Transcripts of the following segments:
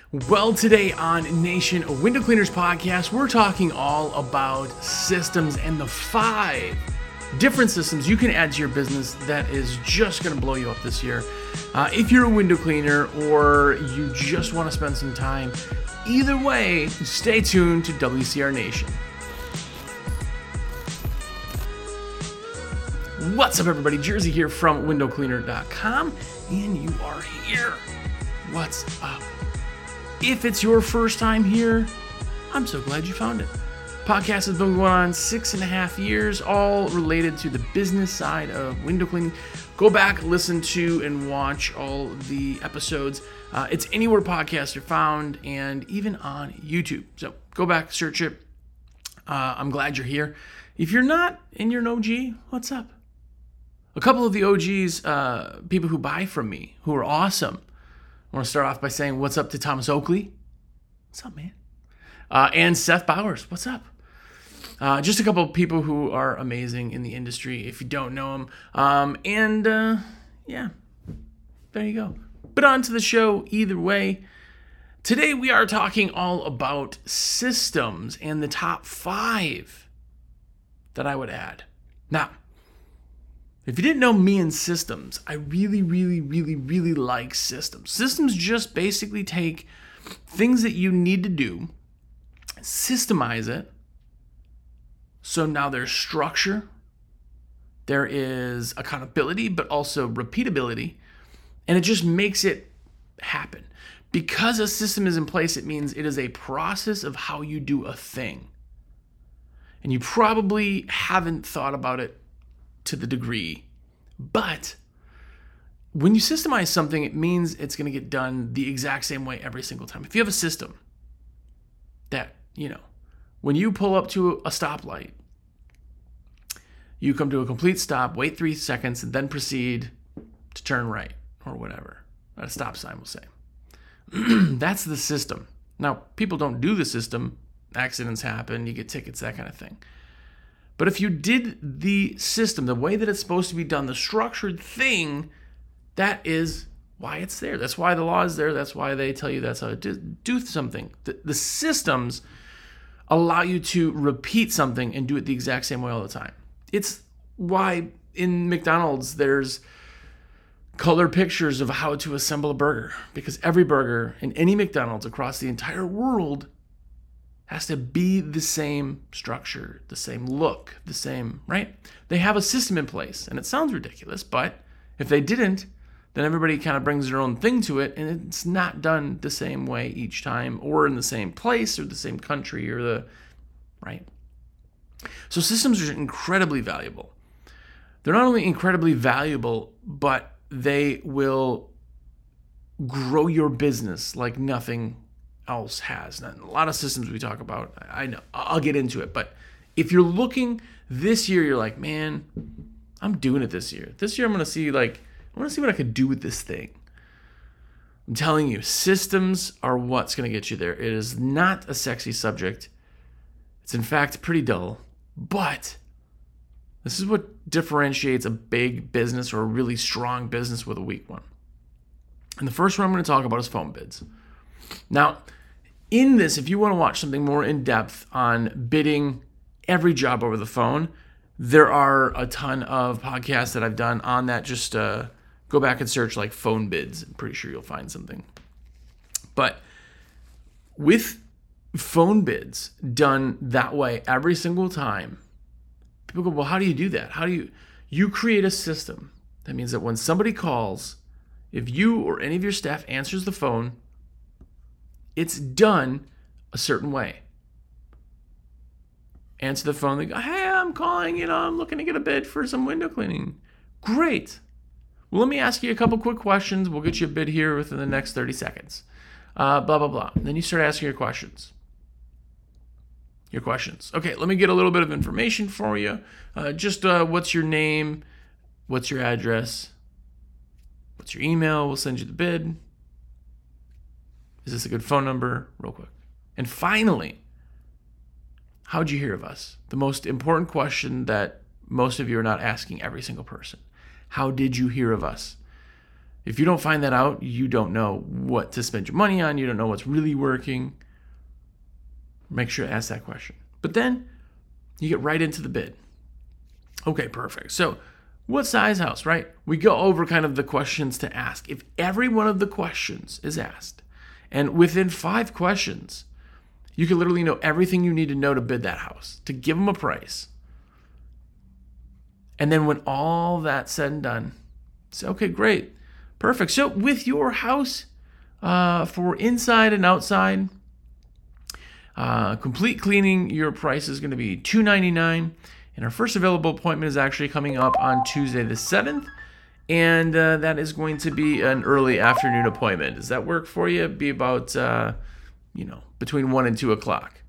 Well, today on Nation Window Cleaners Podcast, we're talking all about systems and the 5 different systems you can add to your business that is just going to blow you up this year. If you're a window cleaner or you just want to spend some time, either way, stay tuned to WCR Nation. What's up, everybody? Jersey here from windowcleaner.com, and you are here. What's up? If it's your first time here, I'm so glad you found it. Podcast has been going on 6.5 years, all related to the business side of window cleaning. Go back, listen to, and watch all the episodes. It's anywhere podcasts are found, and even on YouTube. So go back, search it. I'm glad you're here. If you're not and you're an OG, what's up? A couple of the OGs, people who buy from me, who are awesome. I want to start off by saying what's up to Thomas Oakley. What's up, man? And Seth Bowers. What's up? Just a couple of people who are amazing in the industry if you don't know them. Yeah, there you go. But on to the show either way. Today we are talking all about systems and the top 5 that I would add. Now, if you didn't know me and systems, I really like systems. Systems just basically take things that you need to do, systemize it, so now there's structure, there is accountability, but also repeatability, and it just makes it happen. Because a system is in place, it means it is a process of how you do a thing. And you probably haven't thought about it to the degree, but when you systemize something, it means it's going to get done the exact same way every single time. If you have a system that, when you pull up to a stoplight, you come to a complete stop, wait 3 seconds, and then proceed to turn right or whatever. At a stop sign, we'll say. That's the system. Now, people don't do the system. Accidents happen, you get tickets, that kind of thing. But if you did the system, the way that it's supposed to be done, the structured thing, that is why it's there. That's why the law is there. That's why they tell you that's how to do something. The systems allow you to repeat something and do it the exact same way all the time. It's why in McDonald's there's color pictures of how to assemble a burger, because every burger in any McDonald's across the entire world has to be the same structure, the same look, the same, right? They have a system in place, and it sounds ridiculous, but if they didn't, then everybody kind of brings their own thing to it, and it's not done the same way each time, or in the same place, or the same country, or right? So systems are incredibly valuable. They're not only incredibly valuable, but they will grow your business like nothing else has. Now, a lot of systems we talk about, I know, I'll get into it, but if you're looking this year, you're like, man, I'm doing it this year. This year I want to see what I could do with this thing. I'm telling you, systems are what's going to get you there. It is not a sexy subject. It's in fact pretty dull, but this is what differentiates a big business or a really strong business with a weak one. And the first one I'm going to talk about is phone bids. Now, in this, if you want to watch something more in depth on bidding every job over the phone, there are a ton of podcasts that I've done on that. Just go back and search like phone bids. I'm pretty sure you'll find something. But with phone bids done that way every single time, people go, well, how do you do that? How do you create a system that means that when somebody calls, if you or any of your staff answers the phone, it's done a certain way. Answer the phone, they go, hey, I'm calling, I'm looking to get a bid for some window cleaning. Great. Well, let me ask you a couple quick questions. We'll get you a bid here within the next 30 seconds. Blah, blah, blah. And then you start asking your questions. Okay, let me get a little bit of information for you. What's your name? What's your address? What's your email? We'll send you the bid. Is this a good phone number? Real quick. And finally, how'd you hear of us? The most important question that most of you are not asking every single person. How did you hear of us? If you don't find that out, you don't know what to spend your money on. You don't know what's really working. Make sure to ask that question. But then you get right into the bid. Okay, perfect. So what size house, right? We go over kind of the questions to ask. If every one of the questions is asked, and within 5 questions, you can literally know everything you need to know to bid that house, to give them a price. And then when all that's said and done, say, okay, great, perfect. So with your house, for inside and outside, complete cleaning, your price is going to be $299. And our first available appointment is actually coming up on Tuesday the 7th. And that is going to be an early afternoon appointment. Does that work for you? It'd be about, between 1 and 2 o'clock.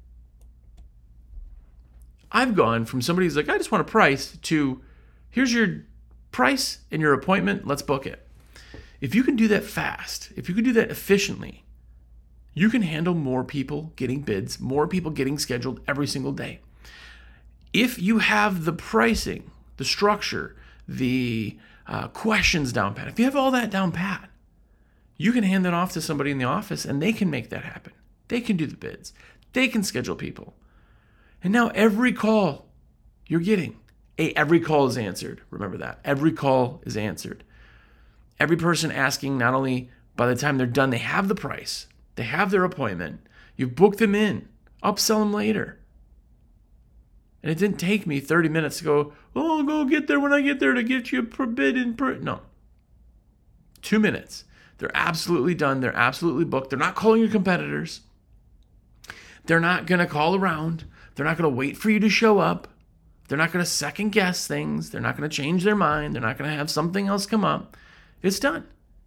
I've gone from somebody who's like, I just want a price, to here's your price and your appointment. Let's book it. If you can do that fast, if you can do that efficiently, you can handle more people getting bids, more people getting scheduled every single day. If you have the pricing, the structure, the questions down pat, if you have all that down pat, you can hand that off to somebody in the office and they can make that happen. They can do the bids. They can schedule people. And now every call you're getting, every call is answered. Remember that. Every call is answered. Every person asking, not only by the time they're done, they have the price, they have their appointment, you've booked them in, upsell them later. And it didn't take me 30 minutes to go, I'll go get there when I get there to get you a bid in. No. 2 minutes. They're absolutely done. They're absolutely booked. They're not calling your competitors. They're not going to call around. They're not going to wait for you to show up. They're not going to second guess things. They're not going to change their mind. They're not going to have something else come up. It's done.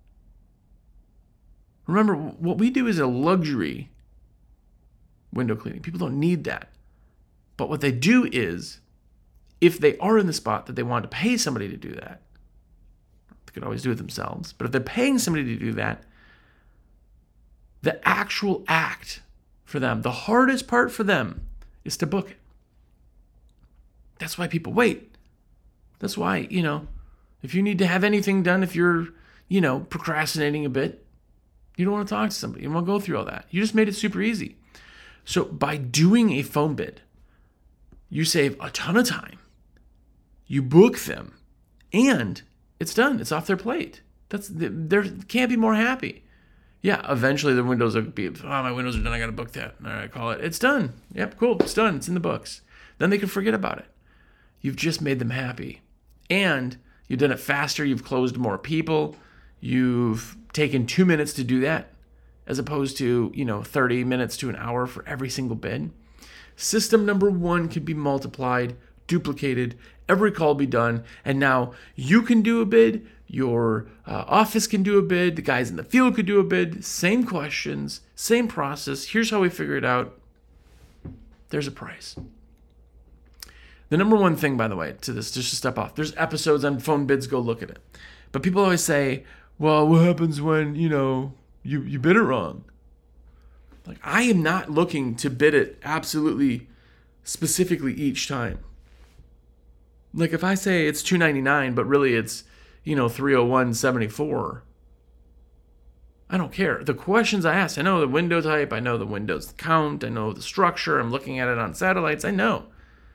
Remember, what we do is a luxury window cleaning. People don't need that. But what they do is, if they are in the spot that they want to pay somebody to do that, they could always do it themselves, but if they're paying somebody to do that, the actual act for them, the hardest part for them, is to book it. That's why people wait. That's why, if you need to have anything done, if you're, procrastinating a bit, you don't want to talk to somebody. You don't want to go through all that. You just made it super easy. So by doing a phone bid, you save a ton of time. You book them, and it's done. It's off their plate. They can't be more happy. Yeah, eventually the windows will be, my windows are done. I got to book that. All right, call it. It's done. Yep, cool. It's done. It's in the books. Then they can forget about it. You've just made them happy. And you've done it faster. You've closed more people. You've taken 2 minutes to do that, as opposed to, 30 minutes to an hour for every single bid. System number 1 can be multiplied, duplicated, every call be done, and now you can do a bid, your office can do a bid, the guys in the field could do a bid, same questions, same process. Here's how we figure it out. There's a price. The number 1 thing, by the way, to this, just to step off, there's episodes on phone bids, go look at it. But people always say, well, what happens when, you bid it wrong? Like, I am not looking to bid it absolutely specifically each time. Like, if I say it's $299, but really it's, $301.74, I don't care. The questions I ask, I know the window type, I know the windows count, I know the structure, I'm looking at it on satellites, I know.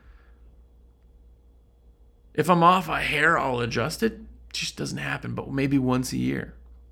If I'm off a hair, I'll adjust it. It just doesn't happen, but maybe once a year.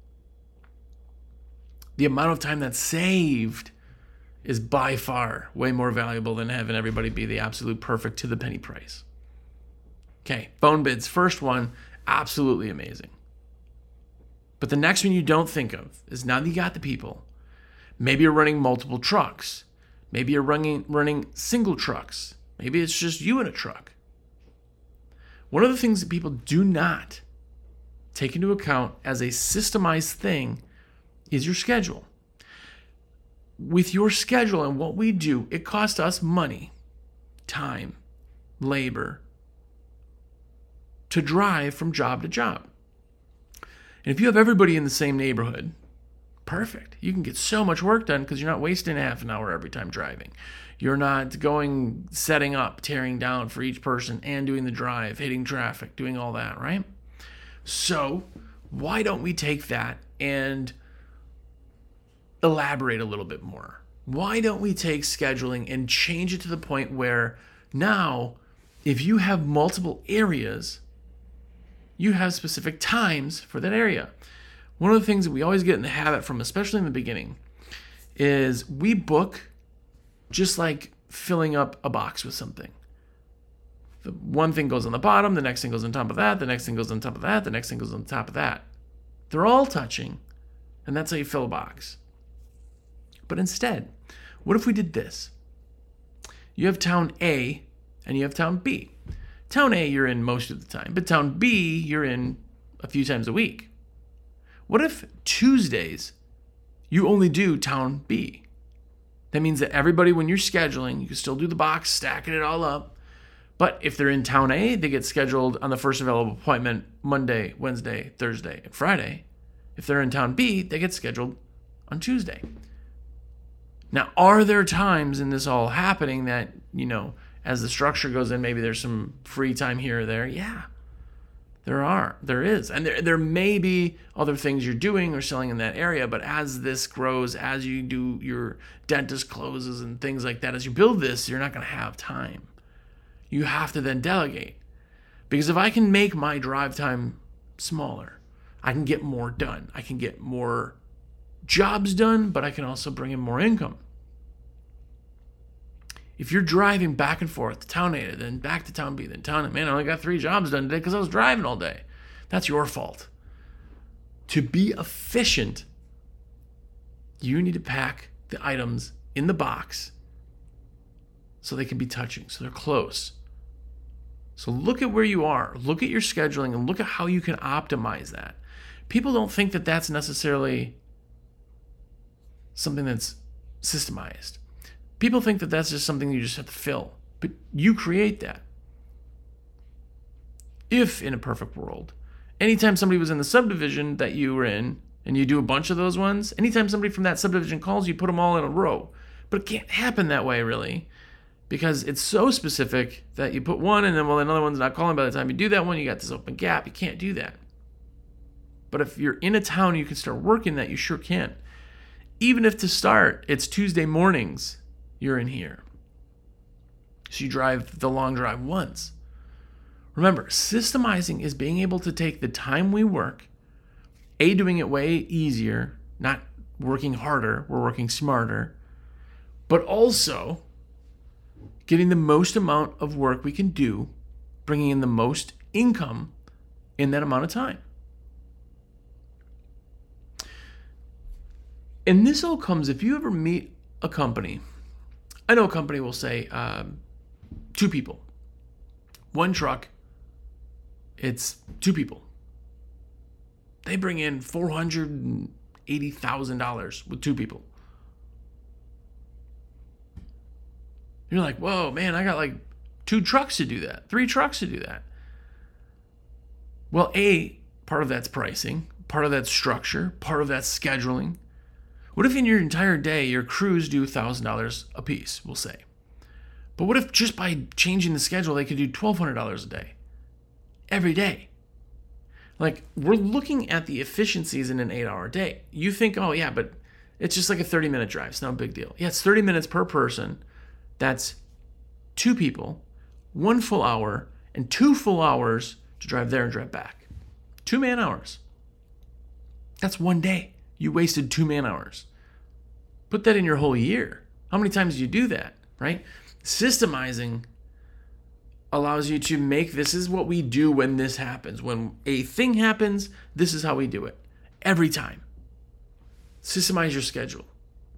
The amount of time that's saved is by far way more valuable than having everybody be the absolute perfect to the penny price. Okay, phone bids, first one, absolutely amazing. But the next one you don't think of is, now that you got the people, maybe you're running multiple trucks. Maybe you're running single trucks. Maybe it's just you in a truck. One of the things that people do not take into account as a systemized thing is your schedule. With your schedule and what we do, it costs us money, time, labor to drive from job to job. And if you have everybody in the same neighborhood, perfect. You can get so much work done because you're not wasting half an hour every time driving. You're not setting up, tearing down for each person and doing the drive, hitting traffic, doing all that, right? So why don't we take that and elaborate a little bit more? Why don't we take scheduling and change it to the point where now, if you have multiple areas, you have specific times for that area. One of the things that we always get in the habit from, especially in the beginning, is we book just like filling up a box with something. The one thing goes on the bottom, the next thing goes on top of that, the next thing goes on top of that, the next thing goes on top of that. They're all touching, and that's how you fill a box. But instead, what if we did this? You have town A and you have town B. Town A you're in most of the time, but town B you're in a few times a week. What if Tuesdays you only do town B? That means that everybody, when you're scheduling, you can still do the box, stacking it all up. But if they're in town A, they get scheduled on the first available appointment Monday, Wednesday, Thursday, and Friday. If they're in town B, they get scheduled on Tuesday. Now, are there times in this all happening that, as the structure goes in, maybe there's some free time here or there? Yeah, there is. And there may be other things you're doing or selling in that area, but as this grows, as you do your dentist closes and things like that, as you build this, you're not going to have time. You have to then delegate. Because if I can make my drive time smaller, I can get more done. I can get more jobs done, but I can also bring in more income. If you're driving back and forth to town A, then back to town B, then town A, man, I only got 3 jobs done today because I was driving all day. That's your fault. To be efficient, you need to pack the items in the box so they can be touching, so they're close. So look at where you are, look at your scheduling, and look at how you can optimize that. People don't think that that's necessarily something that's systemized. People think that that's just something you just have to fill, but you create that. If in a perfect world, anytime somebody was in the subdivision that you were in, and you do a bunch of those ones, anytime somebody from that subdivision calls, you put them all in a row. But it can't happen that way, really, because it's so specific that you put one and then, another one's not calling by the time you do that one, you got this open gap. You can't do that. But if you're in a town, you can start working that, you sure can. Even if to start, it's Tuesday mornings, you're in here. So you drive the long drive once. Remember, systemizing is being able to take the time we work, doing it way easier, not working harder, we're working smarter, but also getting the most amount of work we can do, bringing in the most income in that amount of time. And this all comes, if you ever meet a company, I know a company will say 2 people, 1 truck, it's 2 people. They bring in $480,000 with 2 people. You're like, whoa, man, I got like 2 trucks to do that, 3 trucks to do that. Well, part of that's pricing, part of that's structure, part of that's scheduling. What if in your entire day, your crews do $1,000 a piece, we'll say? But what if just by changing the schedule, they could do $1,200 a day, every day? Like, we're looking at the efficiencies in an 8-hour day. You think, oh yeah, but it's just like a 30-minute drive. It's no big deal. Yeah, it's 30 minutes per person. That's 2 people, 1 full hour, and 2 full hours to drive there and drive back. 2 man hours. That's 1 day. You wasted 2 man hours. Put that in your whole year. How many times do you do that, right? Systemizing allows you to make, this is what we do when this happens. When a thing happens, this is how we do it. Every time. Systemize your schedule.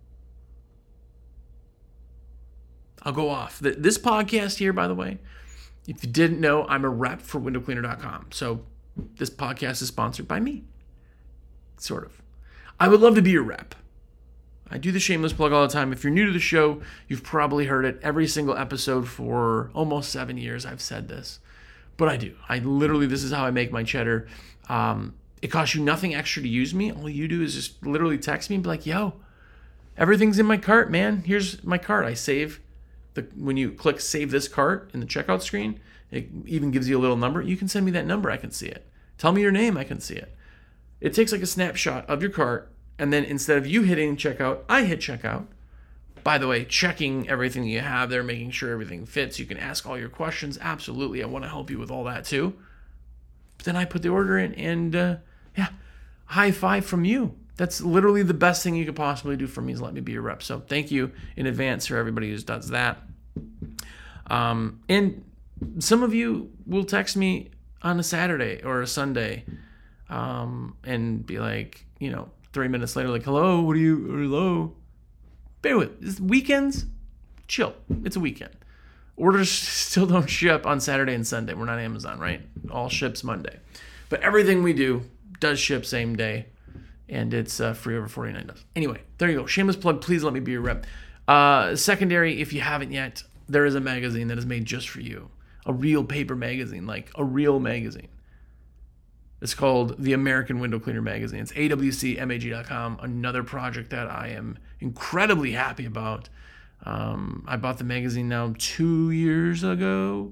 I'll go off. This podcast here, by the way, if you didn't know, I'm a rep for windowcleaner.com. So this podcast is sponsored by me. Sort of. I would love to be your rep. I do the shameless plug all the time. If you're new to the show, you've probably heard it every single episode for almost 7 years. I've said this, but I do. This is how I make my cheddar. It costs you nothing extra to use me. All you do is just literally text me and be like, yo, everything's in my cart, man. Here's my cart. When you click save this cart in the checkout screen, it even gives you a little number. You can send me that number. I can see it. Tell me your name. I can see it. It takes like a snapshot of your cart, and then instead of you hitting checkout, I hit checkout. By the way, checking everything you have there, making sure everything fits. You can ask all your questions. Absolutely, I want to help you with all that too. But then I put the order in, and high five from you. That's literally the best thing you could possibly do for me, is let me be your rep. So thank you in advance for everybody who does that. And some of you will text me on a Saturday or a Sunday, and be like, 3 minutes later, like, hello. Bear with it's weekends. Chill. It's a weekend. Orders still don't ship on Saturday and Sunday. We're not Amazon, right? All ships Monday. But everything we do does ship same day, and it's free over $49. Anyway, there you go. Shameless plug. Please let me be your rep. Secondary, if you haven't yet, there is a magazine that is made just for you. A real paper magazine, like a real magazine. It's called the American Window Cleaner Magazine. It's awcmag.com. Another project that I am incredibly happy about. I bought the magazine now 2 years ago,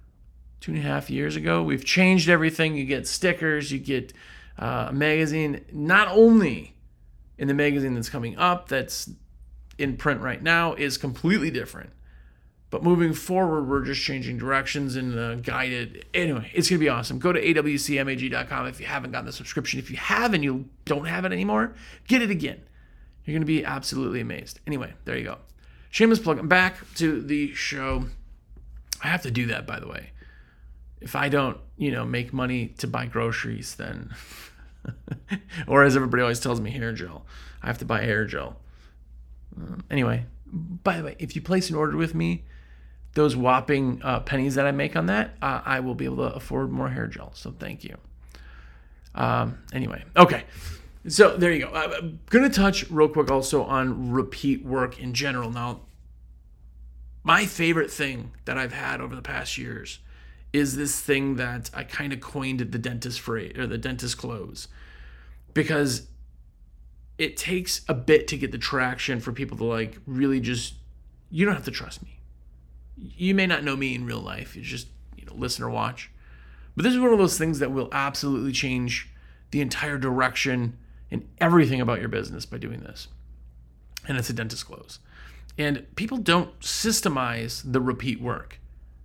2.5 years ago. We've changed everything. You get stickers, you get a magazine, not only in the magazine that's coming up, that's in print right now, is completely different. But moving forward, we're just changing directions and guided. Anyway, it's going to be awesome. Go to awcmag.com if you haven't gotten the subscription. If you have and you don't have it anymore, get it again. You're going to be absolutely amazed. Anyway, there you go. Shameless plug. I'm back to the show. I have to do that, by the way. If I don't, make money to buy groceries, then, or as everybody always tells me, hair gel. I have to buy hair gel. Anyway, by the way, if you place an order with me, those whopping pennies that I make on that, I will be able to afford more hair gel. So thank you. Anyway, okay. So there you go. I'm going to touch real quick also on repeat work in general. Now, my favorite thing that I've had over the past years is this thing that I kind of coined the dentist phrase, or the dentist close, because it takes a bit to get the traction for people to really just, you don't have to trust me. You may not know me in real life. You just, listen or watch. But this is one of those things that will absolutely change the entire direction and everything about your business by doing this. And it's a dentist close. And people don't systemize the repeat work.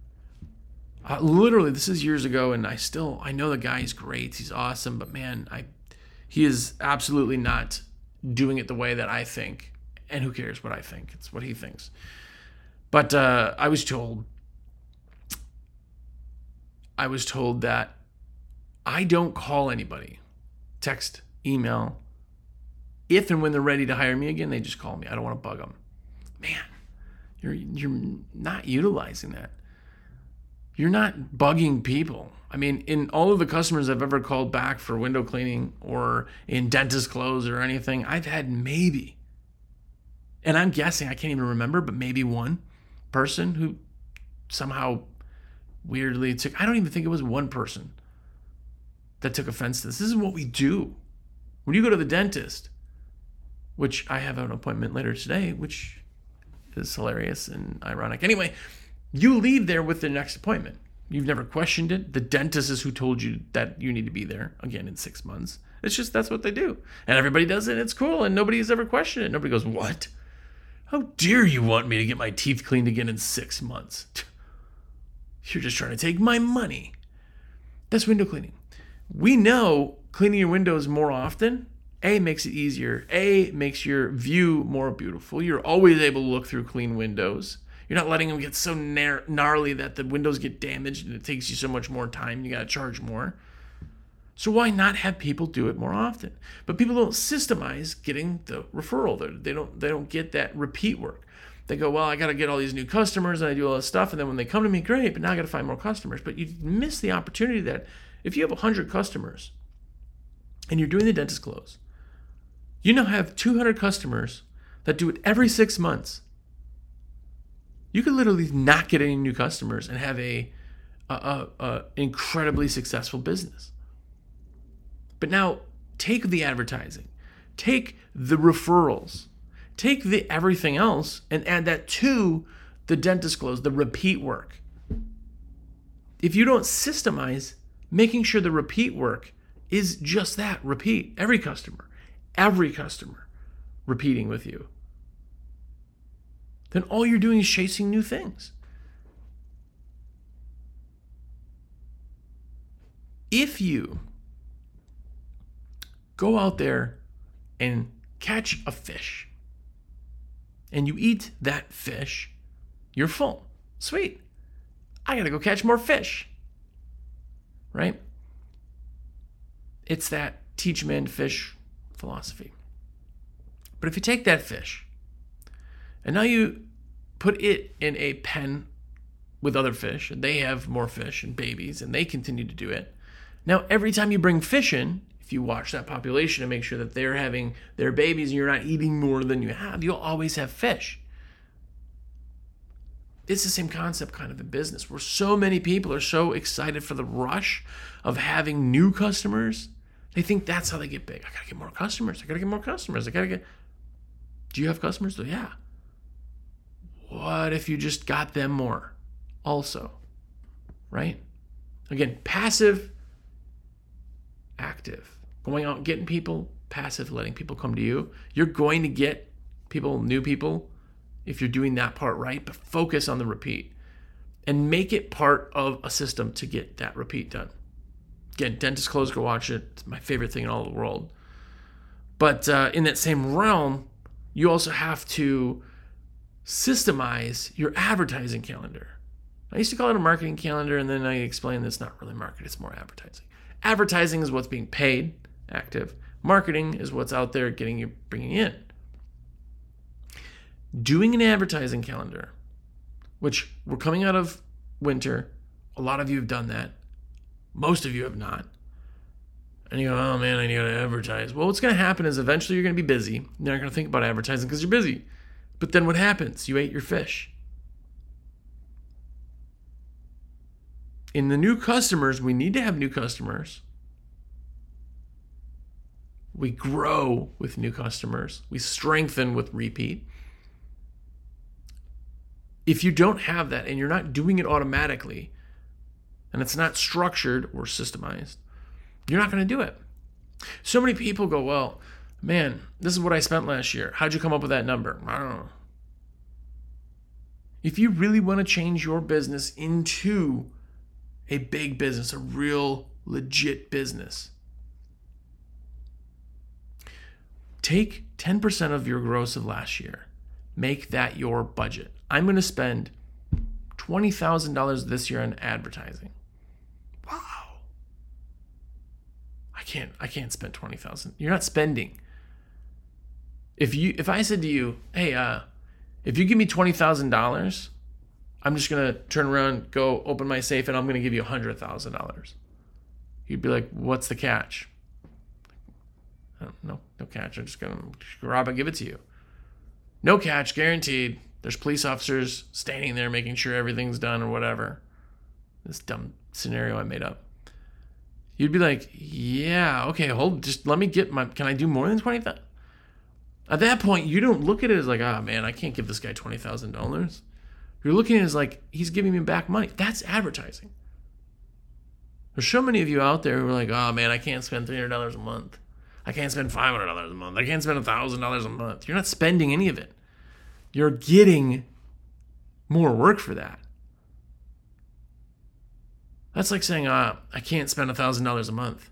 Literally, this is years ago, and I know the guy is great. He's awesome, but man, he is absolutely not doing it the way that I think. And who cares what I think? It's what he thinks. But I was told that I don't call anybody, text, email. If and when they're ready to hire me again, they just call me. I don't want to bug them. Man, you're not utilizing that. You're not bugging people. I mean, in all of the customers I've ever called back for window cleaning or in dentist clothes or anything, I've had maybe, and I'm guessing, I can't even remember, but maybe one person who somehow weirdly took, I don't even think it was one person that took offense to this. This is what we do. When you go to the dentist, which I have an appointment later today, which is hilarious and ironic. Anyway, you leave there with the next appointment. You've never questioned it. The dentist is who told you that you need to be there again in 6 months. It's just, that's what they do. And everybody does it. It's cool. And nobody's ever questioned it. Nobody goes, what? How dare you want me to get my teeth cleaned again in 6 months? You're just trying to take my money. That's window cleaning. We know cleaning your windows more often, A, makes it easier. A, makes your view more beautiful. You're always able to look through clean windows. You're not letting them get so gnarly that the windows get damaged and it takes you so much more time. You got to charge more. So why not have people do it more often? But people don't systemize getting the referral. They don't get that repeat work. They go, well, I got to get all these new customers and I do all this stuff. And then when they come to me, great, but now I got to find more customers. But you miss the opportunity that if you have 100 customers and you're doing the dentist close, you now have 200 customers that do it every 6 months. You could literally not get any new customers and have a incredibly successful business. But now take the advertising, take the referrals, take the everything else and add that to the dentist close, the repeat work. If you don't systemize making sure the repeat work is just that, repeat. Every customer repeating with you. Then all you're doing is chasing new things. If you go out there and catch a fish and you eat that fish, you're full. Sweet. I gotta go catch more fish. Right? It's that teach men to fish philosophy. But if you take that fish and now you put it in a pen with other fish, and they have more fish and babies, and they continue to do it. Now, every time you bring fish in, if you watch that population and make sure that they're having their babies and you're not eating more than you have, you'll always have fish. It's the same concept kind of in business, where so many people are so excited for the rush of having new customers. They think that's how they get big. I gotta get more customers. Do you have customers? Yeah. What if you just got them more also, right? Again, passive, active. Going out and getting people, passive, letting people come to you. You're going to get people, new people, if you're doing that part right, but focus on the repeat and make it part of a system to get that repeat done. Again, Dentist Clothes, go watch it. It's my favorite thing in all the world. But in that same realm, you also have to systemize your advertising calendar. I used to call it a marketing calendar, and then I explained it's not really marketing, it's more advertising. Advertising is what's being paid, active. Marketing is what's out there bringing in. Doing an advertising calendar, which we're coming out of winter. A lot of you have done that. Most of you have not. And you go, oh man, I need to advertise. Well, what's going to happen is eventually you're going to be busy. You're not going to think about advertising because you're busy. But then what happens? You ate your fish. In the new customers, we need to have new customers. We grow with new customers. We strengthen with repeat. If you don't have that and you're not doing it automatically, and it's not structured or systemized, you're not going to do it. So many people go, well, man, this is what I spent last year. How'd you come up with that number? I don't know. If you really want to change your business into a big business, a real legit business, take 10% of your gross of last year. Make that your budget. I'm going to spend $20,000 this year on advertising. Wow. I can't spend $20,000. You're not spending. If I said to you, hey, if you give me $20,000, I'm just going to turn around, go open my safe, and I'm going to give you $100,000. You'd be like, what's the catch? No catch. I'm just going to grab and give it to you. No catch, guaranteed. There's police officers standing there making sure everything's done or whatever. This dumb scenario I made up. You'd be like, yeah, okay, just let me get can I do more than $20,000? At that point, you don't look at it as like, oh man, I can't give this guy $20,000. You're looking at it as like, he's giving me back money. That's advertising. There's so many of you out there who are like, oh man, I can't spend $300 a month. I can't spend $500 a month. I can't spend $1,000 a month. You're not spending any of it. You're getting more work for that. That's like saying, I can't spend $1,000 a month.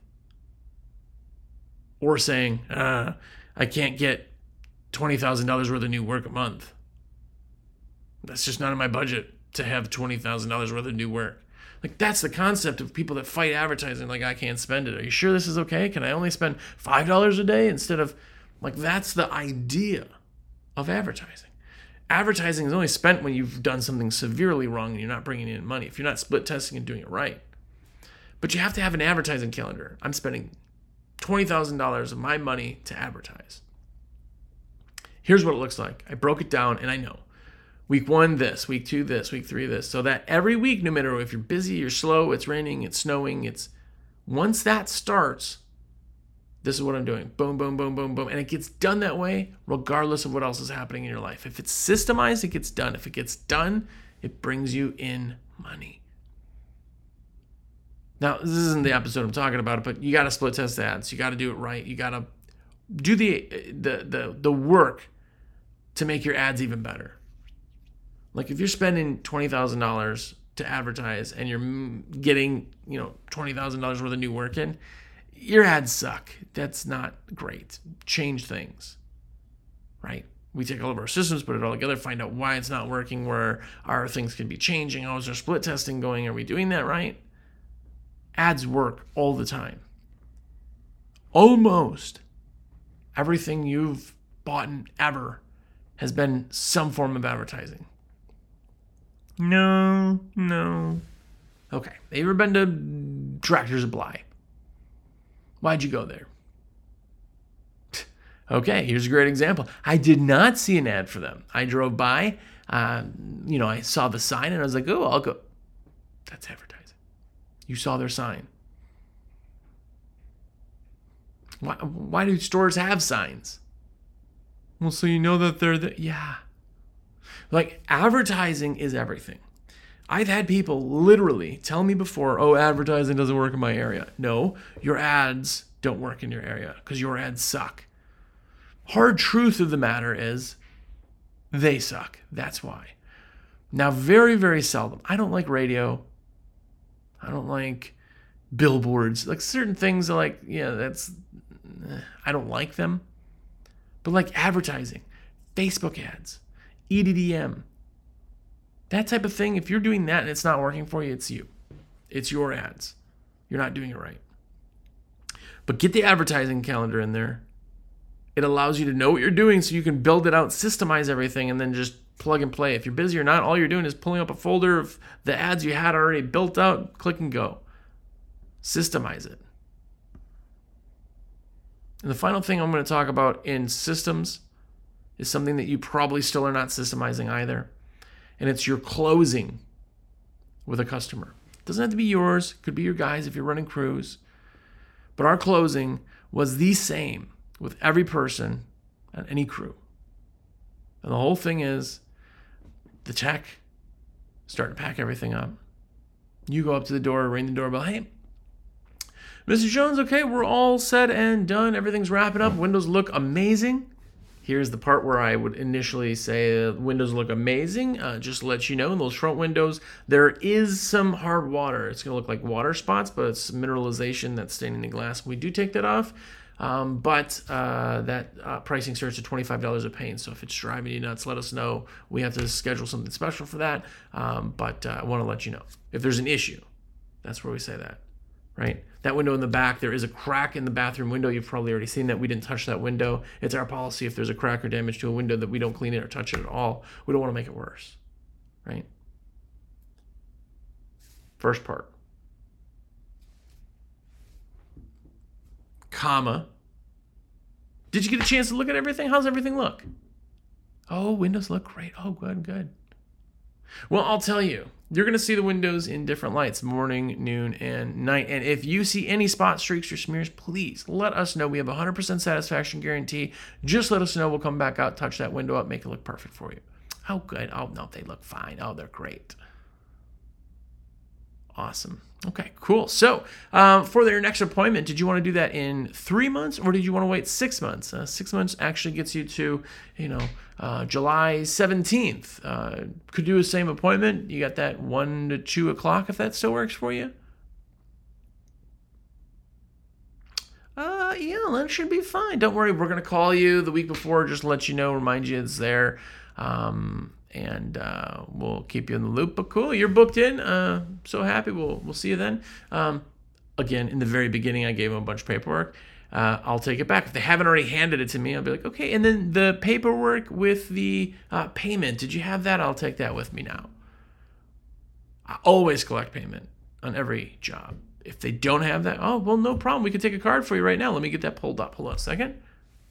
Or saying, I can't get $20,000 worth of new work a month. That's just not in my budget to have $20,000 worth of new work. Like, that's the concept of people that fight advertising. Like, I can't spend it. Are you sure this is okay? Can I only spend $5 a day instead of, like, that's the idea of advertising. Advertising is only spent when you've done something severely wrong and you're not bringing in money. If you're not split testing and doing it right. But you have to have an advertising calendar. I'm spending $20,000 of my money to advertise. Here's what it looks like. I broke it down, and I know. Week 1, this. Week 2, this. Week 3, this. So that every week, no matter if you're busy, you're slow, it's raining, it's snowing, once that starts, this is what I'm doing. Boom, boom, boom, boom, boom. And it gets done that way regardless of what else is happening in your life. If it's systemized, it gets done. If it gets done, it brings you in money. Now, this isn't the episode I'm talking about, but you got to split test ads. You got to do it right. You got to do the work to make your ads even better. Like if you're spending $20,000 to advertise and you're getting, $20,000 worth of new work in, your ads suck. That's not great. Change things, right? We take all of our systems, put it all together, find out why it's not working, where our things could be changing. How is our split testing going? Are we doing that right? Ads work all the time. Almost everything you've bought ever has been some form of advertising. No. Okay. Have you ever been to Tractor Supply? Why'd you go there? Okay, here's a great example. I did not see an ad for them. I drove by, I saw the sign and I was like, oh, I'll go. That's advertising. You saw their sign. Why do stores have signs? Well, so you know that they're there. Yeah. Like advertising is everything. I've had people literally tell me before, oh, advertising doesn't work in my area. No, your ads don't work in your area because your ads suck. Hard truth of the matter is they suck. That's why. Now, very, very seldom. I don't like radio. I don't like billboards. Like certain things are like, I don't like them. But like advertising, Facebook ads, EDDM, that type of thing, if you're doing that and it's not working for you, it's you. It's your ads. You're not doing it right. But get the advertising calendar in there. It allows you to know what you're doing so you can build it out, systemize everything, and then just plug and play. If you're busy or not, all you're doing is pulling up a folder of the ads you had already built out, click and go. Systemize it. And the final thing I'm going to talk about in systems is something that you probably still are not systemizing either. And it's your closing with a customer. It doesn't have to be yours. It could be your guys if you're running crews. But our closing was the same with every person on any crew. And the whole thing is the tech starting to pack everything up. You go up to the door, ring the doorbell. Hey, Mr. Jones, okay, we're all set and done. Everything's wrapping up. Windows look amazing. Here's the part where I would initially say windows look amazing. Just to let you know, in those front windows, there is some hard water. It's going to look like water spots, but it's mineralization that's staining the glass. We do take that off. But that pricing starts at $25 a pane. So if it's driving you nuts, let us know. We have to schedule something special for that. But I want to let you know. If there's an issue, that's where we say that, right? That window in the back, there is a crack in the bathroom window. You've probably already seen that. We didn't touch that window. It's our policy if there's a crack or damage to a window that we don't clean it or touch it at all. We don't want to make it worse, right? First part. Comma. Did you get a chance to look at everything? How's everything look? Oh, windows look great. Oh, good. Well, I'll tell you, you're going to see the windows in different lights, morning, noon, and night. And if you see any spot streaks or smears, please let us know. We have a 100% satisfaction guarantee. Just let us know. We'll come back out, touch that window up, make it look perfect for you. Oh, good. Oh, no, they look fine. Oh, they're great. Awesome. Okay, cool. So for your next appointment, did you want to do that in 3 months or did you want to wait 6 months? 6 months actually gets you to, July 17th. Could do the same appointment. You got that 1 to 2 o'clock if that still works for you. Yeah, that should be fine. Don't worry. We're going to call you the week before just to let you know, remind you it's there. And we'll keep you in the loop. But cool, you're booked in. So happy. We'll see you then. Again, in the very beginning, I gave them a bunch of paperwork. I'll take it back. If they haven't already handed it to me, I'll be like, okay. And then the paperwork with the payment, did you have that? I'll take that with me now. I always collect payment on every job. If they don't have that, oh, well, no problem. We can take a card for you right now. Let me get that pulled up. Hold on a second.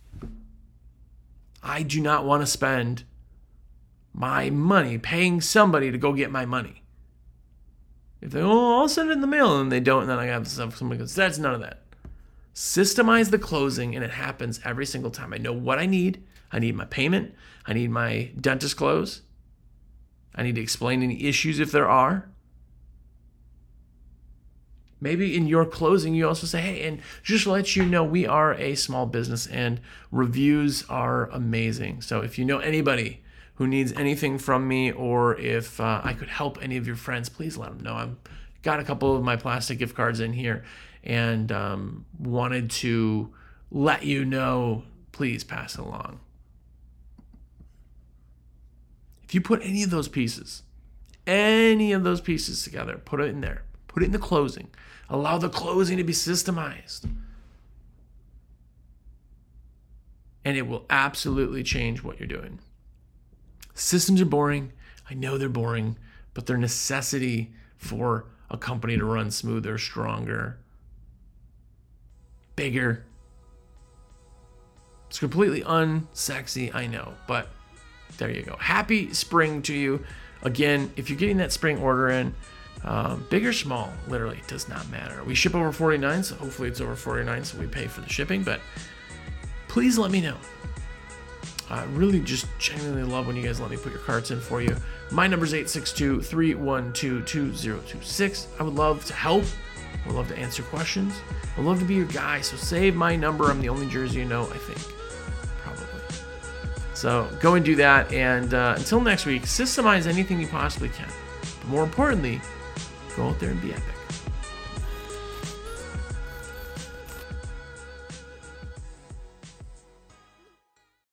I do not want to spend my money paying somebody to go get my money. If they, I'll send it in the mail, and they don't, and then I have somebody goes, that's none of that. Systemize the closing, and it happens every single time. I know what I need. I need my payment. I need my dentist close. I need to explain any issues if there are. Maybe in your closing, you also say, hey, and just to let you know, we are a small business and reviews are amazing. So if you know anybody who needs anything from me, or if I could help any of your friends, please let them know. I've got a couple of my plastic gift cards in here and wanted to let you know, please pass it along. If you put any of those pieces together, put it in there. Put it in the closing. Allow the closing to be systemized. And it will absolutely change what you're doing. Systems are boring. I know they're boring, but they're necessity for a company to run smoother, stronger, bigger. It's completely unsexy, I know, but there you go. Happy spring to you. Again, if you're getting that spring order in, big or small, literally, it does not matter. We ship over 49, so hopefully it's over 49, so we pay for the shipping, but please let me know. I really just genuinely love when you guys let me put your cards in for you. My number is 862-312-2026. I would love to help. I would love to answer questions. I'd love to be your guy, so save my number. I'm the only Jersey you know, I think. Probably. So go and do that, and until next week, systemize anything you possibly can. But more importantly, go out there and be epic.